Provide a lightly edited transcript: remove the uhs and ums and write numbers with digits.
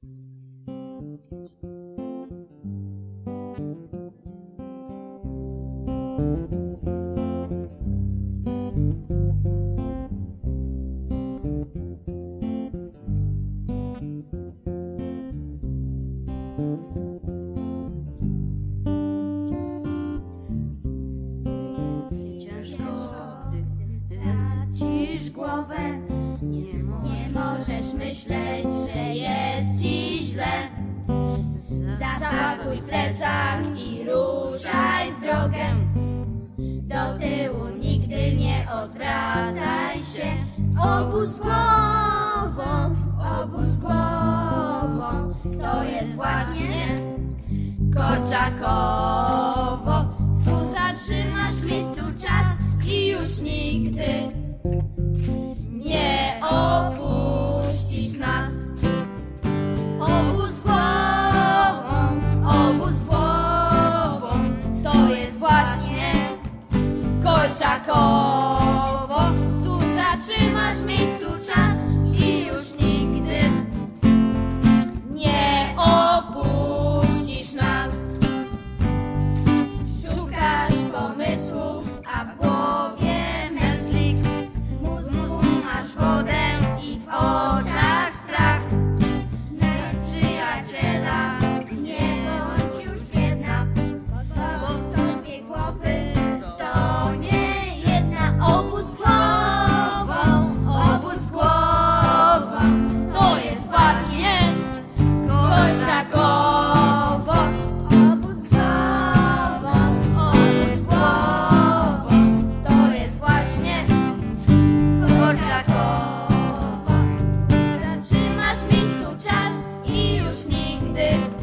Tracisz głowę, nie możesz myśleć, że jest ci źle. Zapakuj plecak i ruszaj w drogę. Do tyłu nigdy nie odwracaj się. Obóz głową, to jest właśnie Koczakowo. Tu zatrzymasz w miejscu czas i już nigdy nie opuścisz nas. Obóz głową, to jest właśnie Koczakowo. Tu zatrzymasz w miejscu czas i już nigdy nie opuścisz nas. Szukasz pomysłów, a w głowie mętlik. Mózgu masz wodę i w oczach strach. Znajdź przyjaciela, nie bądź już biedna, bo co dwie głowy to nie jedna. Obóz głową, to jest właśnie Koczakowo. Obóz głową, to jest właśnie Koczakowo. Zatrzymasz w miejscu czas i już nigdy